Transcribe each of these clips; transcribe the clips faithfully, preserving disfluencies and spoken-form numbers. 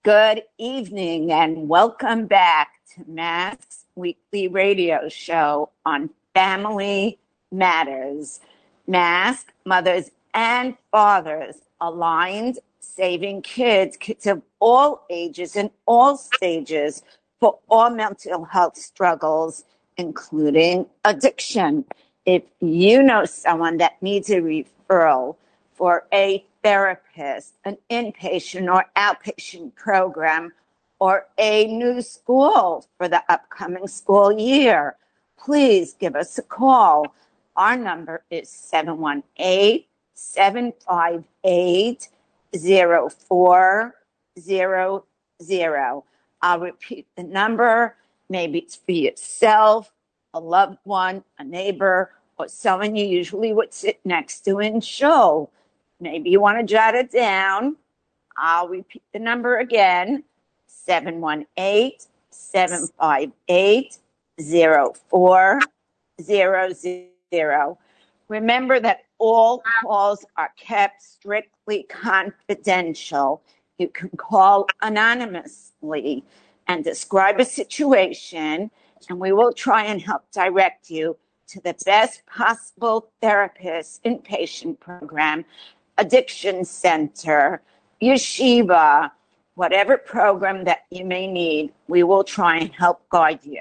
Good evening and welcome back to Mask's weekly radio show on Family Matters. Mask, mothers and fathers aligned, saving kids, kids of all ages and all stages for all mental health struggles, including addiction. If you know someone that needs a referral for a therapist, an inpatient or outpatient program, or a new school for the upcoming school year, please give us a call. Our number is seven one eight, seven five eight, zero four zero zero. I'll repeat the number. Maybe it's for yourself, a loved one, a neighbor, or someone you usually would sit next to and show. Maybe you want to jot it down. I'll repeat the number again, seven one eight, seven five eight, zero four zero zero. Remember that all calls are kept strictly confidential. You can call anonymously and describe a situation, and we will try and help direct you to the best possible therapist, inpatient program, addiction center, yeshiva, whatever program that you may need, we will try and help guide you.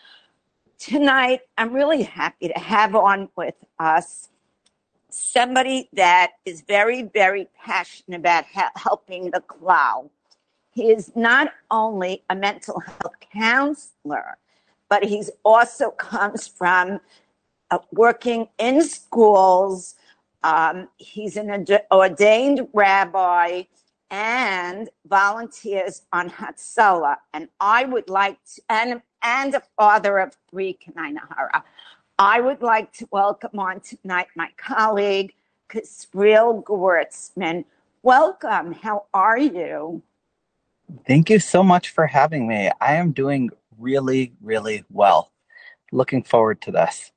Tonight, I'm really happy to have on with us somebody that is very, very passionate about ha- helping the Klal. He is not only a mental health counselor, but he's also comes from uh, working in schools. Um, he's an ad- ordained rabbi and volunteers on Hatzalah. And I would like to, and, and a father of three, Kanai Nahara. I would like to welcome on tonight my colleague, Kasriel Gewurtzman. Welcome. How are you? Thank you so much for having me. I am doing really, really well. Looking forward to this.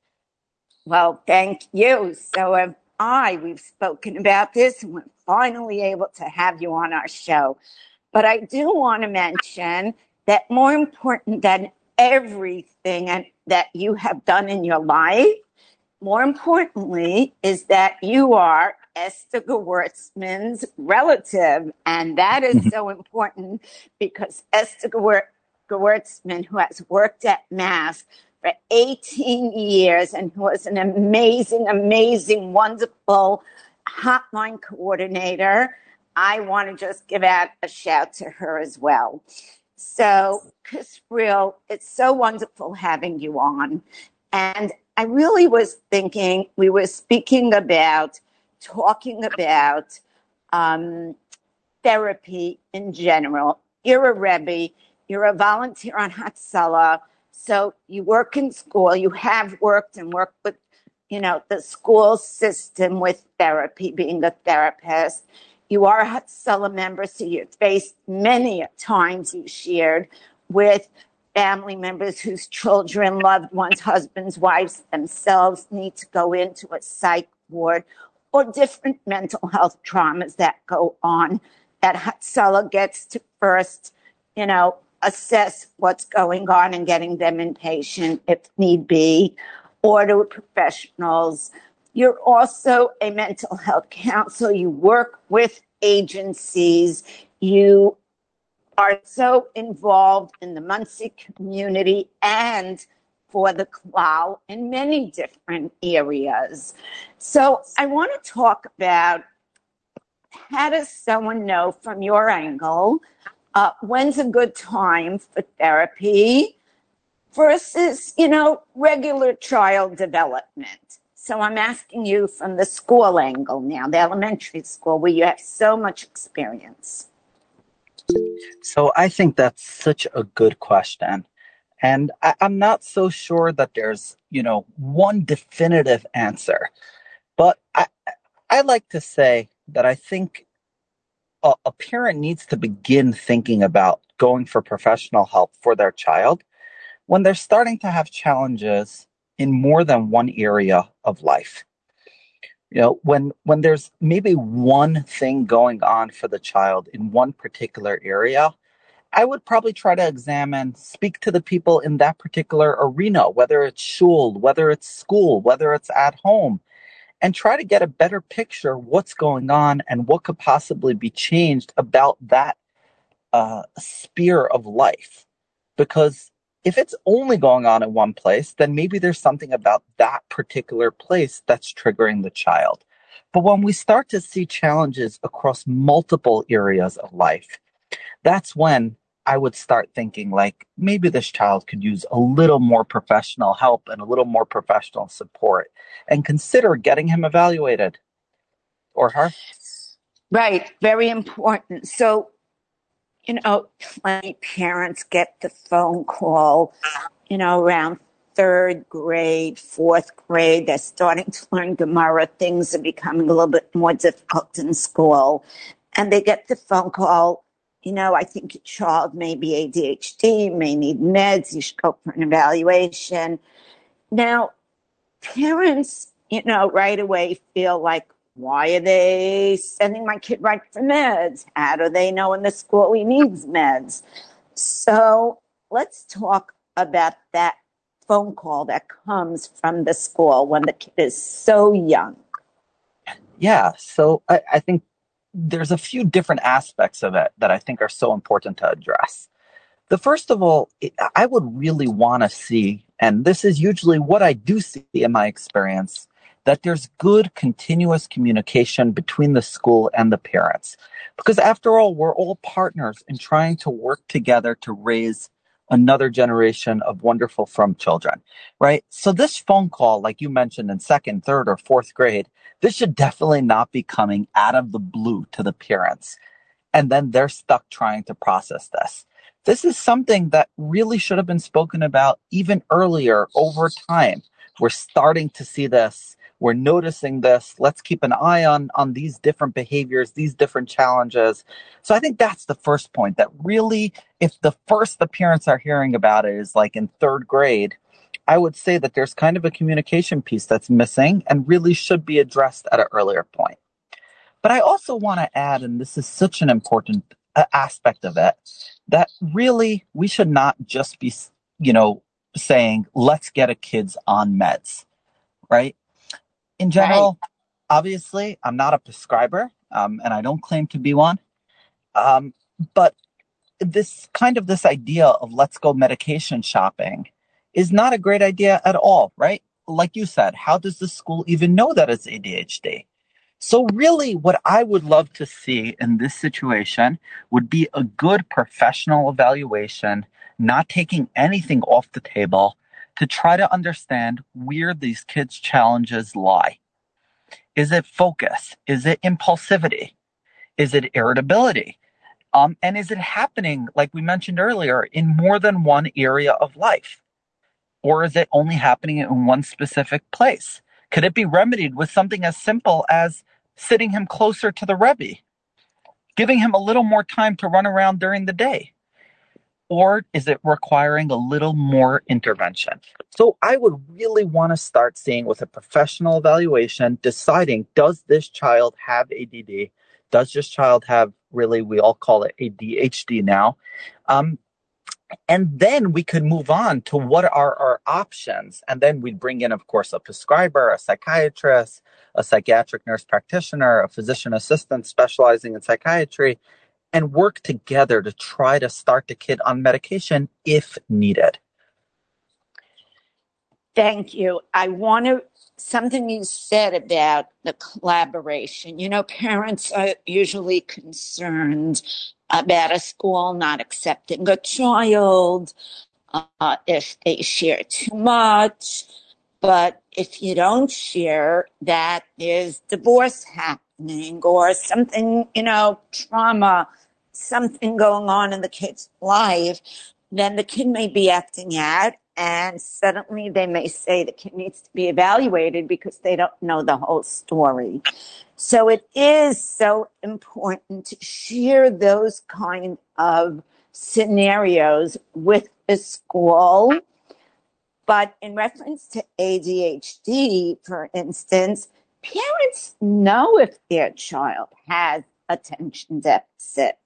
Well, thank you. So have I. We've spoken about this and we're finally able to have you on our show. But I do want to mention that more important than everything and that you have done in your life, more importantly, is that you are Esther Gewurtzman's relative. And that is so important because Esther Gewur- Gewurtzman, who has worked at Mass for eighteen years and who was an amazing, amazing, wonderful hotline coordinator, I want to just give out a shout to her as well. So, Kasriel, it's so wonderful having you on. And I really was thinking, we were speaking about, talking about um, therapy in general. You're a Rebbe, you're a volunteer on Hatzalah, so you work in school, you have worked and worked with, you know, the school system with therapy, being a therapist. You are a Hatzalah member, so you've faced many times you shared with family members whose children, loved ones, husbands, wives themselves need to go into a psych ward or different mental health traumas that go on that Hatzalah gets to first, you know, assess what's going on and getting them inpatient if need be, or to professionals. You're also a mental health counselor. You work with agencies. You are so involved in the Monsey community and for the Klal in many different areas. So I want to talk about how does someone know from your angle uh, when's a good time for therapy versus, you know, regular child development. So I'm asking you from the school angle now, the elementary school, where you have so much experience. So I think that's such a good question. And I, I'm not so sure that there's, you know, one definitive answer. But I, I like to say that I think a, a parent needs to begin thinking about going for professional help for their child when they're starting to have challenges in more than one area of life. You know, when when there's maybe one thing going on for the child in one particular area, I would probably try to examine, speak to the people in that particular arena, whether it's shul, whether it's school, whether it's at home, and try to get a better picture of what's going on and what could possibly be changed about that uh, sphere of life. Because if it's only going on in one place, then maybe there's something about that particular place that's triggering the child. But when we start to see challenges across multiple areas of life, that's when I would start thinking like maybe this child could use a little more professional help and a little more professional support and consider getting him evaluated or her. Right, very important. So, you know, plenty parents get the phone call, you know, around third grade, fourth grade. They're starting to learn Gemara. Things are becoming a little bit more difficult in school. And they get the phone call, you know, I think your child may be A D H D, may need meds, you should go for an evaluation. Now, parents, you know, right away feel like, why are they sending my kid right for meds? How do they know in the school he needs meds? So let's talk about that phone call that comes from the school when the kid is so young. Yeah, so I, I think there's a few different aspects of it that I think are so important to address. The first of all, I would really want to see, and this is usually what I do see in my experience, that there's good continuous communication between the school and the parents. Because after all, we're all partners in trying to work together to raise another generation of wonderful from children, right? So this phone call, like you mentioned in second, third, or fourth grade, this should definitely not be coming out of the blue to the parents. And then they're stuck trying to process this. This is something that really should have been spoken about even earlier over time. We're starting to see this. We're noticing this. Let's keep an eye on, on these different behaviors, these different challenges. So I think that's the first point, that really, if the first the parents are hearing about it is like in third grade, I would say that there's kind of a communication piece that's missing and really should be addressed at an earlier point. But I also want to add, and this is such an important uh, aspect of it, that really we should not just be, you know, saying, let's get a kids on meds, right? In general, right. Obviously, I'm not a prescriber, um, and I don't claim to be one. Um, but this kind of this idea of let's go medication shopping is not a great idea at all, right? Like you said, how does the school even know that it's A D H D? So really what I would love to see in this situation would be a good professional evaluation, not taking anything off the table, to try to understand where these kids' challenges lie. Is it focus? Is it impulsivity? Is it irritability? Um, and is it happening, like we mentioned earlier, in more than one area of life? Or is it only happening in one specific place? Could it be remedied with something as simple as sitting him closer to the Rebbe, giving him a little more time to run around during the day? Or is it requiring a little more intervention? So I would really want to start seeing with a professional evaluation, deciding, does this child have A D D? Does this child have, really, we all call it A D H D now? Um, And then we could move on to what are our options. And then we'd bring in, of course, a prescriber, a psychiatrist, a psychiatric nurse practitioner, a physician assistant specializing in psychiatry, and work together to try to start the kid on medication if needed. Thank you. I want to, something you said about the collaboration. You know, parents are usually concerned about a school not accepting a child, uh, if they share too much. But if you don't share, that there's divorce happening or something, you know, trauma, something going on in the kid's life, then the kid may be acting out, and suddenly they may say the kid needs to be evaluated because they don't know the whole story. So it is so important to share those kind of scenarios with the school. But in reference to A D H D, for instance, parents know if their child has attention deficit.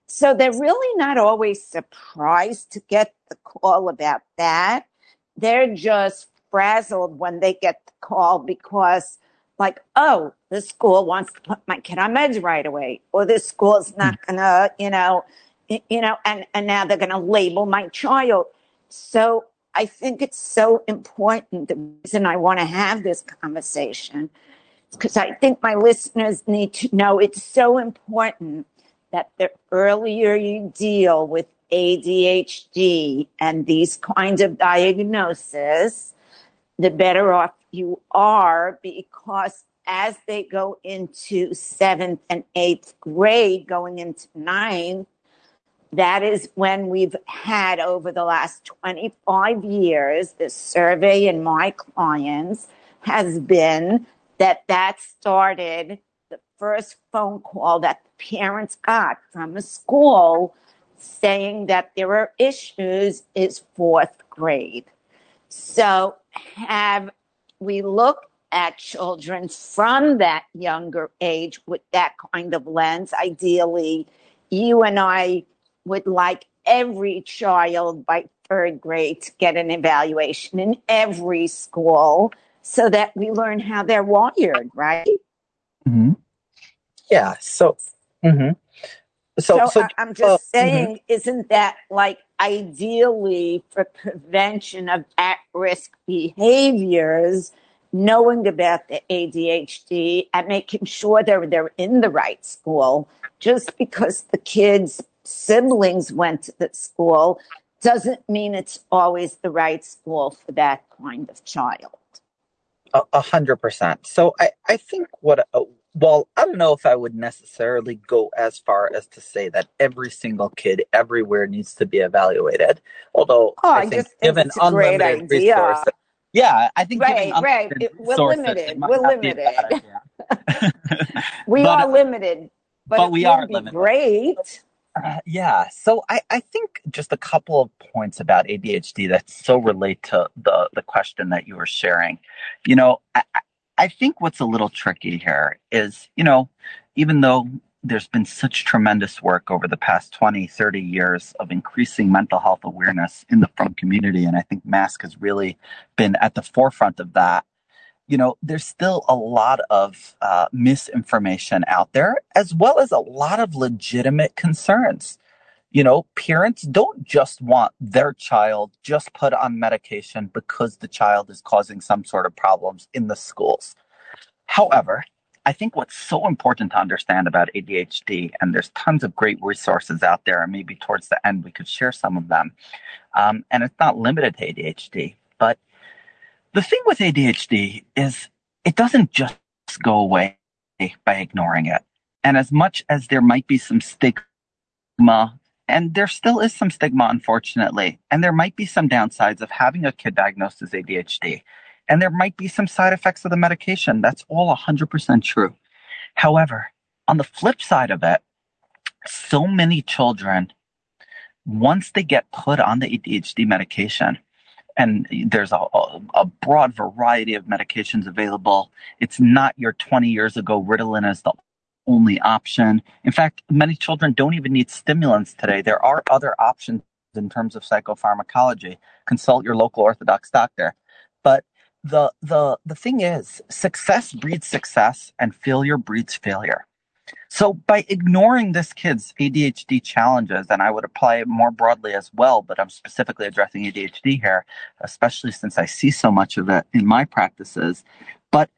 So they're really not always surprised to get the call about that. They're just frazzled when they get the call because, like, oh, the school wants to put my kid on meds right away, or this school is not gonna, you know, you know, and, and now they're gonna label my child. So I think it's so important. The reason I want to have this conversation is because I think my listeners need to know it's so important that the earlier you deal with A D H D and these kinds of diagnoses, the better off you are, because as they go into seventh and eighth grade, going into ninth, that is when we've had over the last twenty-five years, the survey in my clients has been that that started the first phone call that the parents got from a school saying that there are issues is fourth grade. So have we look at children from that younger age with that kind of lens? Ideally, you and I would like every child by third grade to get an evaluation in every school so that we learn how they're wired, right? Mm-hmm. Yeah. So, mm-hmm. so, so, so, I'm just uh, saying, mm-hmm. Isn't that like ideally for prevention of at-risk behaviors, knowing about the A D H D and making sure they're, they're in the right school? Just because the kids' siblings went to the school doesn't mean it's always the right school for that kind of child. A, a hundred percent. So I, I think what, uh, well, I don't know if I would necessarily go as far as to say that every single kid everywhere needs to be evaluated. Although oh, I I think just think given it's a great unlimited idea. resources, yeah, I think right, giving right. unlimited It, we're resources, limited. it might We're not limited. be a bad idea. we but, are limited, but, but it we would are be limited. great. Uh, yeah. So I, I think just a couple of points about A D H D that so relate to the, the question that you were sharing. You know, I, I think what's a little tricky here is, you know, even though there's been such tremendous work over the past twenty, thirty years of increasing mental health awareness in the frum community, and I think MASC has really been at the forefront of that, you know, there's still a lot of uh, misinformation out there, as well as a lot of legitimate concerns. You know, parents don't just want their child just put on medication because the child is causing some sort of problems in the schools. However, I think what's so important to understand about A D H D, and there's tons of great resources out there, and maybe towards the end we could share some of them, um, and it's not limited to A D H D, but the thing with A D H D is it doesn't just go away by ignoring it. And as much as there might be some stigma, and there still is some stigma, unfortunately, and there might be some downsides of having a kid diagnosed as A D H D, and there might be some side effects of the medication. That's all one hundred percent true. However, on the flip side of it, so many children, once they get put on the A D H D medication, and there's a, a broad variety of medications available. It's not your twenty years ago Ritalin as the only option. In fact, many children don't even need stimulants today. There are other options in terms of psychopharmacology. Consult your local orthodox doctor. But the the the thing is, success breeds success and failure breeds failure. So by ignoring this kid's A D H D challenges, and I would apply it more broadly as well, but I'm specifically addressing A D H D here, especially since I see so much of it in my practices. But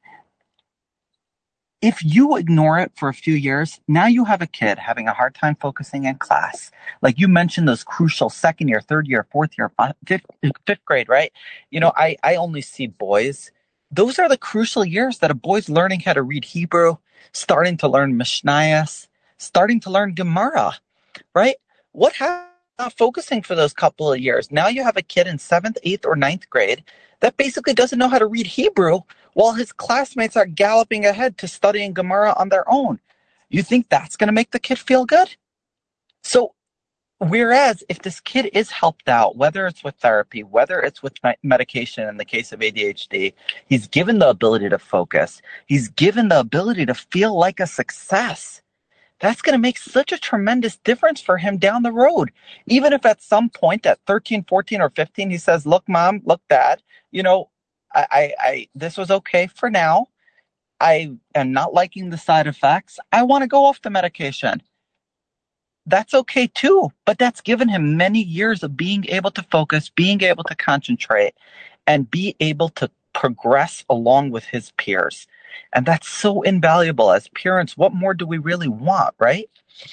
if you ignore it for a few years, now you have a kid having a hard time focusing in class. Like you mentioned, those crucial second year, third year, fourth year, fifth, fifth grade, right? You know, I, I only see boys. Those are the crucial years that a boy's learning how to read Hebrew, starting to learn Mishnayos, starting to learn Gemara, right? What happened? Not focusing for those couple of years. Now you have a kid in seventh, eighth, or ninth grade that basically doesn't know how to read Hebrew while his classmates are galloping ahead to studying Gemara on their own. You think that's going to make the kid feel good? So, whereas if this kid is helped out, whether it's with therapy, whether it's with medication in the case of A D H D, he's given the ability to focus. He's given the ability to feel like a success. that's going to make such a tremendous difference for him down the road. Even if at some point at thirteen, fourteen, or fifteen, he says, look, mom, look, dad, you know, I, I, I this was okay for now. I am not liking the side effects. I want to go off the medication. That's okay too. But that's given him many years of being able to focus, being able to concentrate, and be able to progress along with his peers. And that's so invaluable. As parents, what more do we really want, right?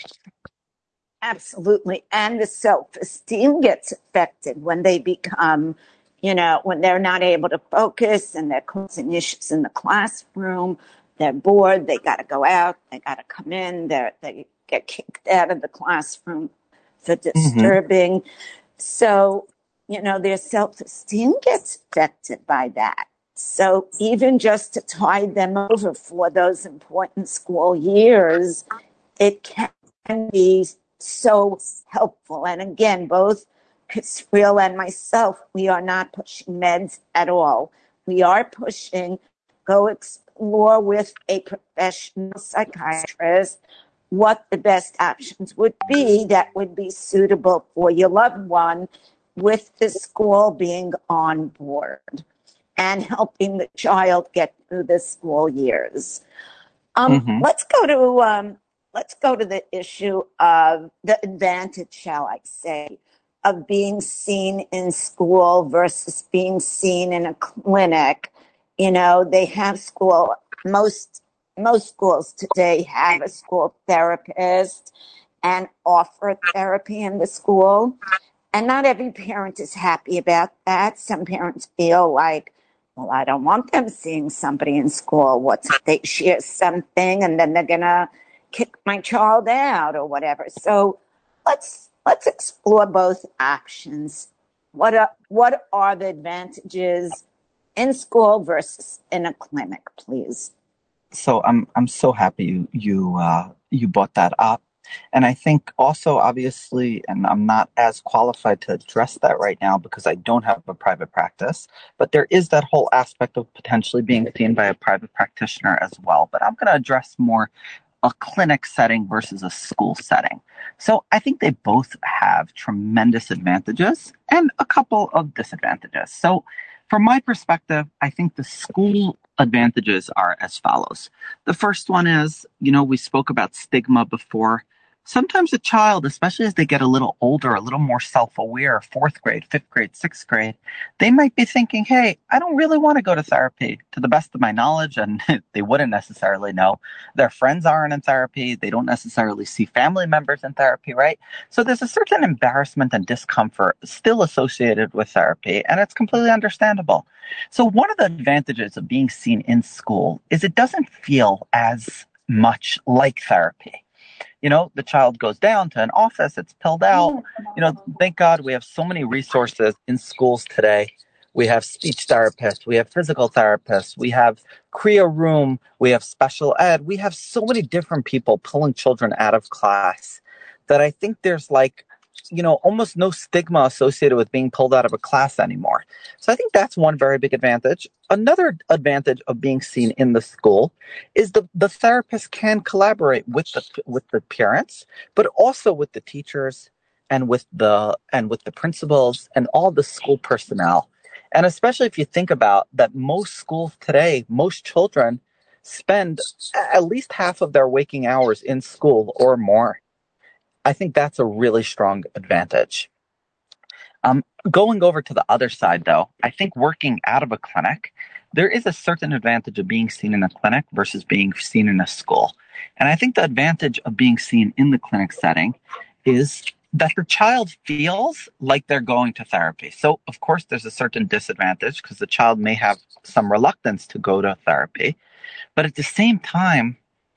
Absolutely. And the self-esteem gets affected when they become, you know, when they're not able to focus and they're causing issues in the classroom. They're bored. They got to go out. They got to come in. They're, they get kicked out of the classroom for disturbing. Mm-hmm. So, you know, their self-esteem gets affected by that. So even just to tide them over for those important school years, it can be so helpful. And again, both Kasriel and myself, we are not pushing meds at all. We are pushing, go explore with a professional psychiatrist what the best options would be that would be suitable for your loved one, with the school being on board and helping the child get through the school years. Um, mm-hmm. Let's go to um, let's go to the issue of the advantage, shall I say, of being seen in school versus being seen in a clinic. You know, they have school. Most most schools today have a school therapist and offer therapy in the school. And not every parent is happy about that. Some parents feel like, well, I don't want them seeing somebody in school. What's if they share something and then they're going to kick my child out or whatever. So let's let's explore both options. What are, what are the advantages in school versus in a clinic, please? So I'm I'm so happy you you uh, you brought that up. And I think also, obviously, and I'm not as qualified to address that right now because I don't have a private practice, but there is that whole aspect of potentially being seen by a private practitioner as well. But I'm going to address more a clinic setting versus a school setting. So I think they both have tremendous advantages and a couple of disadvantages. So from my perspective, I think the school advantages are as follows. The first one is, you know, we spoke about stigma before. Sometimes a child, especially as they get a little older, a little more self-aware, fourth grade, fifth grade, sixth grade, they might be thinking, hey, I don't really want to go to therapy. To the best of my knowledge, and they wouldn't necessarily know, their friends aren't in therapy. They don't necessarily see family members in therapy, right? So there's a certain embarrassment and discomfort still associated with therapy, and it's completely understandable. So one of the advantages of being seen in school is it doesn't feel as much like therapy. You know, the child goes down to an office, it's pilled out. You know, thank God we have so many resources in schools today. We have speech therapists, we have physical therapists, we have Kriya Room, we have special ed. We have so many different people pulling children out of class that I think there's like, you know, almost no stigma associated with being pulled out of a class anymore. So I think that's one very big advantage. Another advantage of being seen in the school is the, the therapist can collaborate with the with the parents, but also with the teachers and with the and with the principals and all the school personnel. And especially if you think about that, most schools today, most children spend at least half of their waking hours in school or more. I think that's a really strong advantage. Um, going over to the other side, though, I think working out of a clinic, there is a certain advantage of being seen in a clinic versus being seen in a school. And I think the advantage of being seen in the clinic setting is that the child feels like they're going to therapy. So, of course, there's a certain disadvantage because the child may have some reluctance to go to therapy. But at the same time,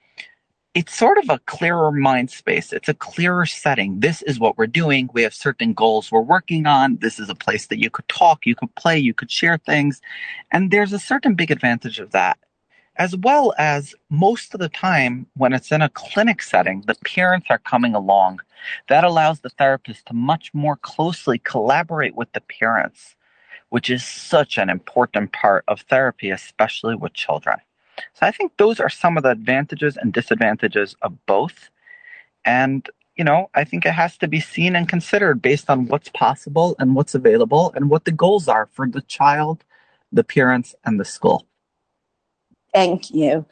it's sort of a clearer mind space. It's a clearer setting. This is what we're doing. We have certain goals we're working on. This is a place that you could talk, you could play, you could share things. And there's a certain big advantage of that. As well as most of the time when it's in a clinic setting, the parents are coming along. That allows the therapist to much more closely collaborate with the parents, which is such an important part of therapy, especially with children. So I think those are some of the advantages and disadvantages of both. And, you know, I think it has to be seen and considered based on what's possible and what's available and what the goals are for the child, the parents, and the school. Thank you.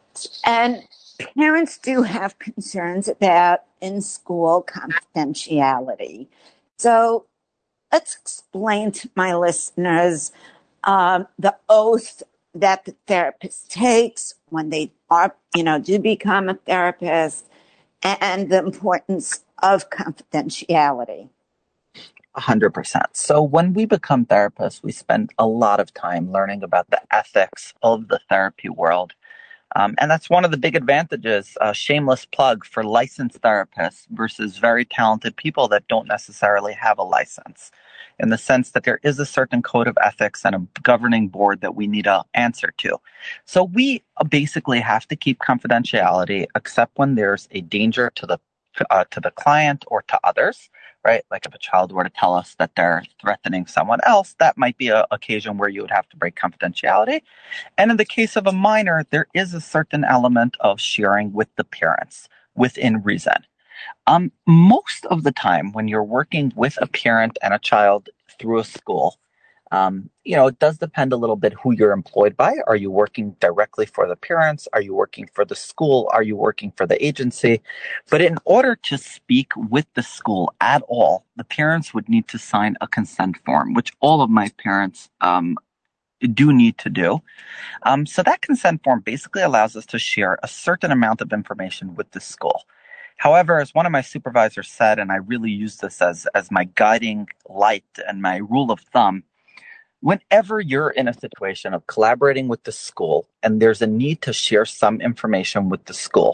And parents do have concerns about in-school confidentiality. So let's explain to my listeners um, the oath that the therapist takes when they are, you know, do become a therapist, and the importance of confidentiality. one hundred percent. So when we become therapists, we spend a lot of time learning about the ethics of the therapy world. Um, and that's one of the big advantages, a shameless plug for licensed therapists versus very talented people that don't necessarily have a license, in the sense that there is a certain code of ethics and a governing board that we need to answer to. So we basically have to keep confidentiality, except when there's a danger to the uh, to the client or to others, right? Like if a child were to tell us that they're threatening someone else, that might be an occasion where you would have to break confidentiality. And in the case of a minor, there is a certain element of sharing with the parents within reason. Um, most of the time, when you're working with a parent and a child through a school, um, you know, it does depend a little bit who you're employed by. Are you working directly for the parents? Are you working for the school? Are you working for the agency? But in order to speak with the school at all, the parents would need to sign a consent form, which all of my parents um, do need to do. Um, so that consent form basically allows us to share a certain amount of information with the school. However, as one of my supervisors said, and I really use this as, as my guiding light and my rule of thumb, whenever you're in a situation of collaborating with the school and there's a need to share some information with the school,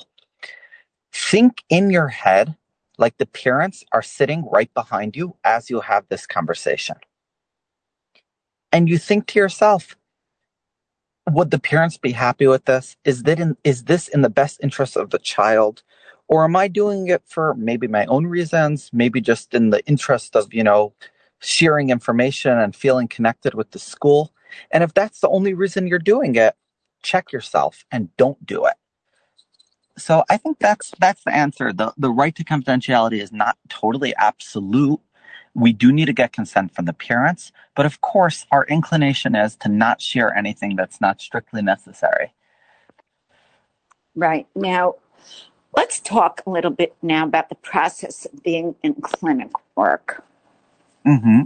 think in your head like the parents are sitting right behind you as you have this conversation. And you think to yourself, would the parents be happy with this? Is that in, is this in the best interest of the child? Or am I doing it for maybe my own reasons, maybe just in the interest of, you know, sharing information and feeling connected with the school? And if that's the only reason you're doing it, check yourself and don't do it. So I think that's that's the answer. The the right to confidentiality is not totally absolute. We do need to get consent from the parents, but of course our inclination is to not share anything that's not strictly necessary. Right. Now, let's talk a little bit now about the process of being in clinic work. Mm-hmm.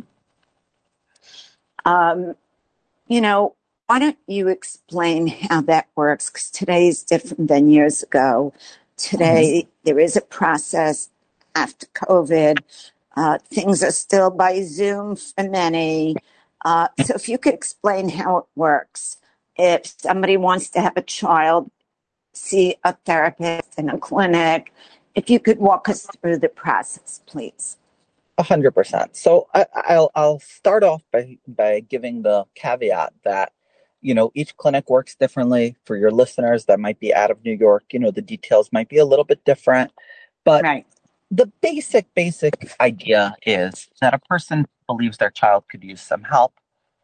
Um, you know, why don't you explain how that works? Because today is different than years ago. Today, mm-hmm. there is a process after COVID. Uh, things are still by Zoom for many. Uh, so if you could explain how it works. If somebody wants to have a child see a therapist in a clinic, if you could walk us through the process, please. A hundred percent. So I, I'll I'll start off by by giving the caveat that, you know, each clinic works differently. For your listeners that might be out of New York, you know, the details might be a little bit different. But right. the basic, basic idea is that a person believes their child could use some help,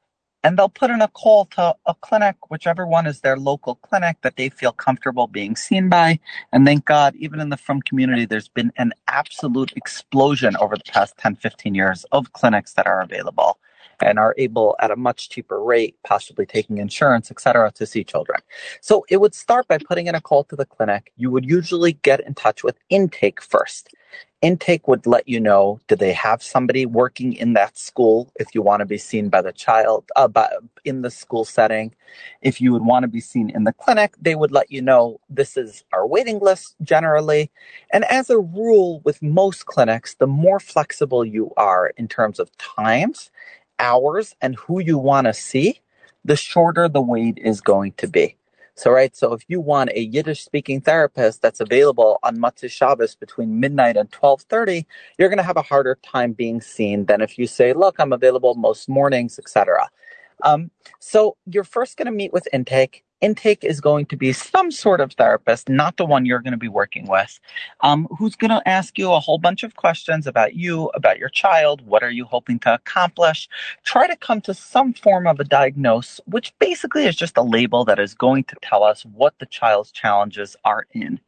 and they'll put in a call to a clinic, whichever one is their local clinic that they feel comfortable being seen by. And thank God, even in the Frum community, there's been an absolute explosion over the past ten, fifteen years of clinics that are available and are able at a much cheaper rate, possibly taking insurance, et cetera, to see children. So it would start by putting in a call to the clinic. You would usually get in touch with intake first. Intake would let you know, do they have somebody working in that school if you want to be seen by the child uh, by, in the school setting. If you would want to be seen in the clinic, they would let you know this is our waiting list generally. And as a rule with most clinics, the more flexible you are in terms of times, hours, and who you want to see, the shorter the wait is going to be. So, right, so if you want a Yiddish-speaking therapist that's available on Motzei Shabbos between midnight and twelve thirty, you're going to have a harder time being seen than if you say, look, I'm available most mornings, et cetera. Um, so you're first going to meet with intake. Intake is going to be some sort of therapist, not the one you're going to be working with, um, who's going to ask you a whole bunch of questions about you, about your child. What are you hoping to accomplish? Try to come to some form of a diagnosis, which basically is just a label that is going to tell us what the child's challenges are in.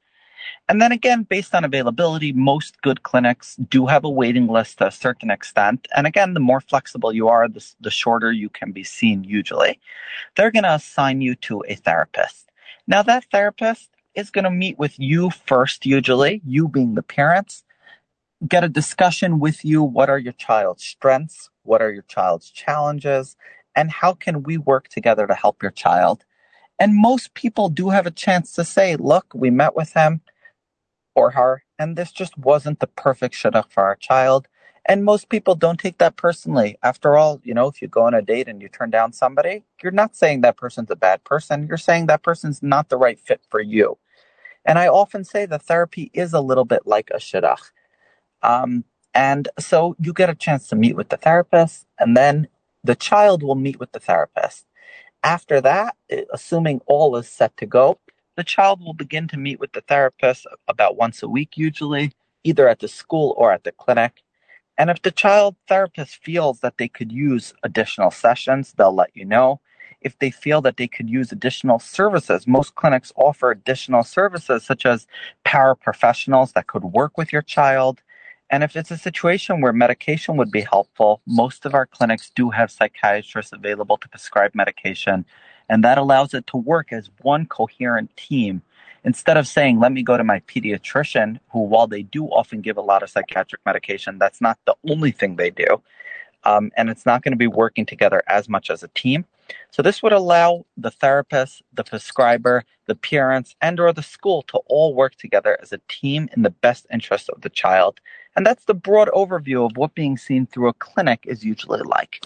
And then again, based on availability, most good clinics do have a waiting list to a certain extent. And again, the more flexible you are, the, the shorter you can be seen usually. They're going to assign you to a therapist. Now, that therapist is going to meet with you first, usually, you being the parents, get a discussion with you. What are your child's strengths? What are your child's challenges? And how can we work together to help your child? And most people do have a chance to say, look, we met with him or her, and this just wasn't the perfect shidduch for our child. And most people don't take that personally. After all, you know, if you go on a date and you turn down somebody, you're not saying that person's a bad person. You're saying that person's not the right fit for you. And I often say that therapy is a little bit like a shidduch. Um, and so you get a chance to meet with the therapist, and then the child will meet with the therapist. After that, assuming all is set to go, the child will begin to meet with the therapist about once a week, usually, either at the school or at the clinic. And if the child therapist feels that they could use additional sessions, they'll let you know. If they feel that they could use additional services, most clinics offer additional services such as paraprofessionals that could work with your child. And if it's a situation where medication would be helpful, most of our clinics do have psychiatrists available to prescribe medication, and that allows it to work as one coherent team. Instead of saying, let me go to my pediatrician, who, while they do often give a lot of psychiatric medication, that's not the only thing they do. Um, and it's not going to be working together as much as a team. So this would allow the therapist, the prescriber, the parents, and or the school to all work together as a team in the best interest of the child. And that's the broad overview of what being seen through a clinic is usually like.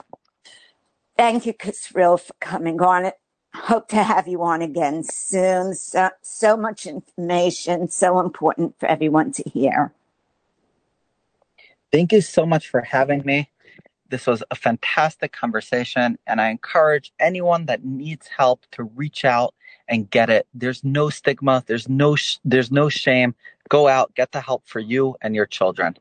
Thank you, Kasril, for coming on. Hope to have you on again soon. So, so much information, so important for everyone to hear. Thank you so much for having me. This was a fantastic conversation, and I encourage anyone that needs help to reach out and get it. There's no stigma. There's no sh- there's no shame. Go out, get the help for you and your children.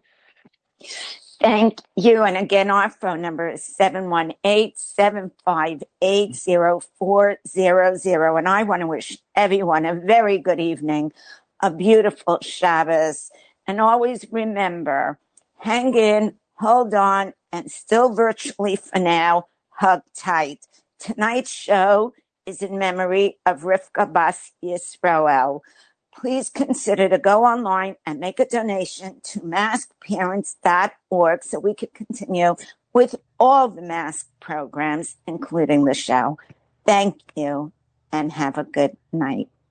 Thank you. And again, our phone number is seven one eight, seven five eight, zero four zero zero. And I want to wish everyone a very good evening, a beautiful Shabbos. And always remember, hang in, hold on, and still virtually for now, hug tight. Tonight's show is in memory of Rivka Bas Yisroel. Please consider to go online and make a donation to mask parents dot org so we can continue with all the mask programs, including the show. Thank you, and have a good night.